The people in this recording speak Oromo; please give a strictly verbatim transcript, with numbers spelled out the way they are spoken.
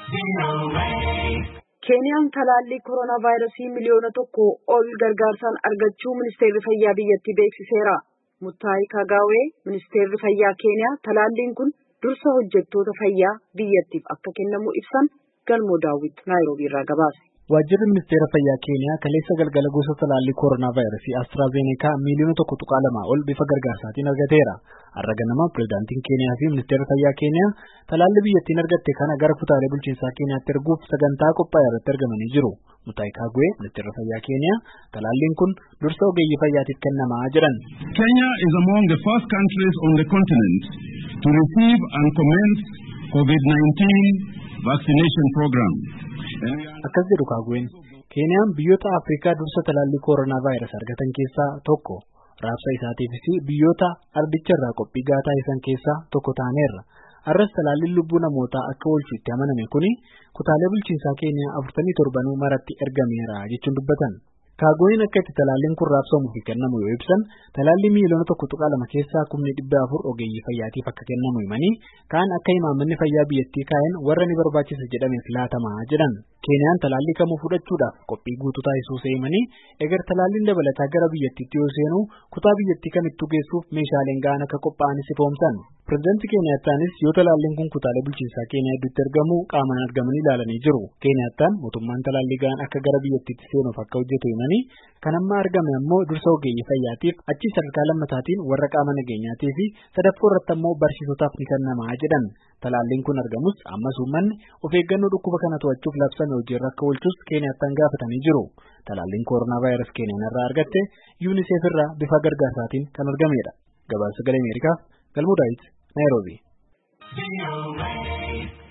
Keeniyaan talaallii koronaa vaayirasii miliyoona tokko ol gargaarsaan argachuu ministeerri fayyaa biyyattii beeksiseera. Muttaayi Kagaawee ministeerri fayyaa Keeniyaa talaalliin kun dursa hojjettoota fayyaa biyyattiif akka kennamu ibsan galmoo daawwit Naayiroobii irraa gabaase. Waajjirri ministeera fayyaa Keeniyaa kaleessa galgala gosa talaallii koronaa vaayirasii AstraZeneca miliyoona tokko tuqaa lamaa ol bifa gargaarsaatiin argateera. Har'a ganama pirezidaantiin Keeniyaa fi ministeera fayyaa Keeniyaa talaallii biyyattiin argatte kana gara kutaalee bulchiinsaa Keeniyaatti erguuf sagantaa qophaa'e irratti argamanii jiru. Muttaayi Kagwe ministeera fayyaa Keeniyaa talaalliin kun dursa ogeeyyii fayyaatiif kennamaa jedhan. Kenya is among the first countries on the continent to receive and commence COVID nineteen vaccination program. Akkas jedhu Kagween Keeniyaan biyyoota Afrikaa dursa talaallii koronaa vaayirasii argatan keessaa tokko. Raabsa isaatiifis biyyoota ardicha irraa qophii gahaa taasisan keessaa tokko taaneerra. Har'as talaalliin lubbuu namootaa akka oolchu itti amaname kuni kutaalee bulchiinsaa Keeniyaa afurtamii torbanuu maratti ergameera jechuun dubbatan. Kaagoyin akka itti talaalliin kun raabsamuu fi kennamu yoo ibsan talaallii miliyoona tokko tuqaa lama keessaa kumni dhibba afur ogeeyyii fayyaatiif akka kennamu himanii kaan akka imaammanni fayyaa biyyattii kaa'een warra ni barbaachisa jedhameef laatamaa jedhan. Keeniyaan talaallii kamuu fudhachuudhaaf qophii guutuu taasisuu himanii egar talaalliin dabalataa gara biyyattiitti yoo seenu kutaa biyyattii kamittuu geessuuf meeshaaleen gahaan akka qophaa'anis ifoomsan. Pireezidaantii Keeniyaataanis yoo talaalliin kun kutaalee bulchiinsaa Keeniyaa hedduutti argamu qaamaan argamanii ilaalanii jiru. Keeniyaataan mootummaan talaallii gahaan akka gara biyyattiitti seenuuf akka hojjetu himanii kan amma argame ammoo dursa ogeeyyii fayyaatiif achi sadarkaa lammataatiin warra qaama nageenyaatii fi sadaffoo irratti ammoo barsiisotaaf ni kennamaa jedhan. Talaalliin kun argamus ammas uummanni of eeggannoo dhukkuba kana to'achuuf labsame hojiirra akka oolchus Keeniyaataan gaafatanii jiru. Talaalliin koronaa vaayirasii Keeniyaan irraa argatte UNICEF irraa bifa gargaarsaatiin kan argamedha. Gabaasa Sagalee Ameerikaaf Galmoo Daawit Naayiroobii.